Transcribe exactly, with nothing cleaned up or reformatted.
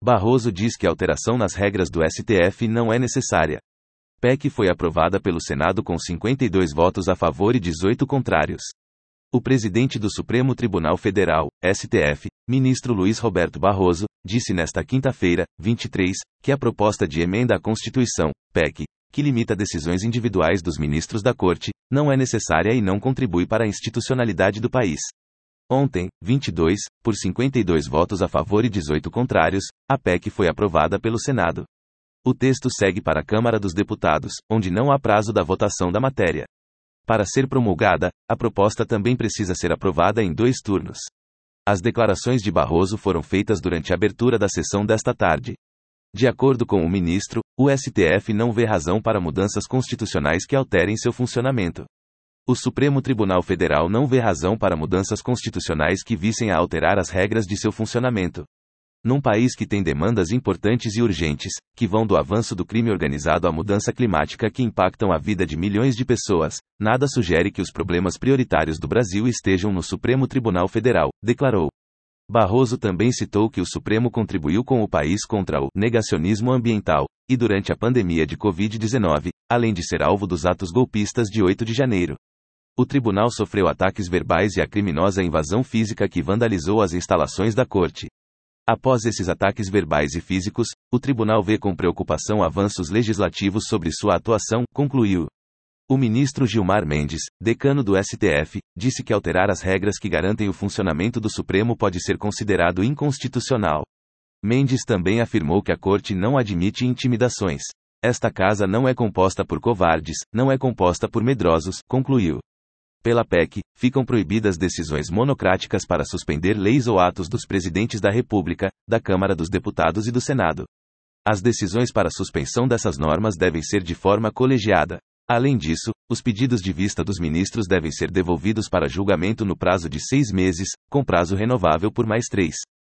Barroso diz que a alteração nas regras do S T F não é necessária. P E C foi aprovada pelo Senado com cinquenta e dois votos a favor e dezoito contrários. O presidente do Supremo Tribunal Federal, S T F, ministro Luiz Roberto Barroso, disse nesta quinta-feira, vinte e três, que a proposta de emenda à Constituição, P E C, que limita decisões individuais dos ministros da Corte, não é necessária e não contribui para a institucionalidade do país. Ontem, vinte e dois, por cinquenta e dois votos a favor e dezoito contrários, a P E C foi aprovada pelo Senado. O texto segue para a Câmara dos Deputados, onde não há prazo da votação da matéria. Para ser promulgada, a proposta também precisa ser aprovada em dois turnos. As declarações de Barroso foram feitas durante a abertura da sessão desta tarde. De acordo com o ministro, o S T F não vê razão para mudanças constitucionais que alterem seu funcionamento. O Supremo Tribunal Federal não vê razão para mudanças constitucionais que visem a alterar as regras de seu funcionamento. Num país que tem demandas importantes e urgentes, que vão do avanço do crime organizado à mudança climática que impactam a vida de milhões de pessoas, nada sugere que os problemas prioritários do Brasil estejam no Supremo Tribunal Federal, declarou. Barroso também citou que o Supremo contribuiu com o país contra o negacionismo ambiental, e durante a pandemia de covid dezenove, além de ser alvo dos atos golpistas de oito de janeiro. O tribunal sofreu ataques verbais e a criminosa invasão física que vandalizou as instalações da corte. Após esses ataques verbais e físicos, o tribunal vê com preocupação avanços legislativos sobre sua atuação, concluiu. O ministro Gilmar Mendes, decano do S T F, disse que alterar as regras que garantem o funcionamento do Supremo pode ser considerado inconstitucional. Mendes também afirmou que a corte não admite intimidações. Esta casa não é composta por covardes, não é composta por medrosos, concluiu. Pela P E C, ficam proibidas decisões monocráticas para suspender leis ou atos dos presidentes da República, da Câmara dos Deputados e do Senado. As decisões para suspensão dessas normas devem ser de forma colegiada. Além disso, os pedidos de vista dos ministros devem ser devolvidos para julgamento no prazo de seis meses, com prazo renovável por mais três.